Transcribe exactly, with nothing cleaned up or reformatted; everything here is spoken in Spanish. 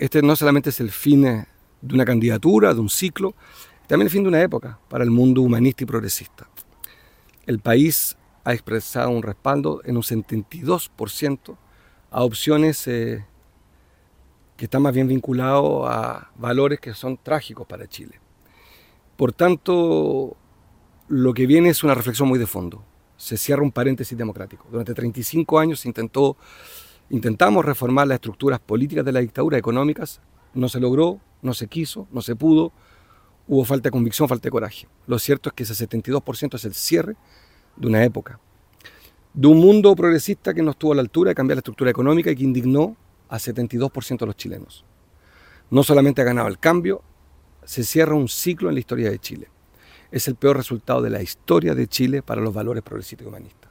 este no solamente es el fin de una candidatura, de un ciclo, también el fin de una época para el mundo humanista y progresista. El país ha expresado un respaldo en un setenta y dos por ciento a opciones eh, que están más bien vinculados a valores que son trágicos para Chile. Por tanto, lo que viene es una reflexión muy de fondo. Se cierra un paréntesis democrático. Durante treinta y cinco años se intentó, intentamos reformar las estructuras políticas de la dictadura, económicas. No se logró, no se quiso, no se pudo. Hubo falta de convicción, falta de coraje. Lo cierto es que ese setenta y dos por ciento es el cierre de una época, de un mundo progresista que no estuvo a la altura de cambiar la estructura económica y que indignó a setenta y dos por ciento de los chilenos. No solamente ha ganado el cambio, se cierra un ciclo en la historia de Chile. Es el peor resultado de la historia de Chile para los valores progresistas y humanistas.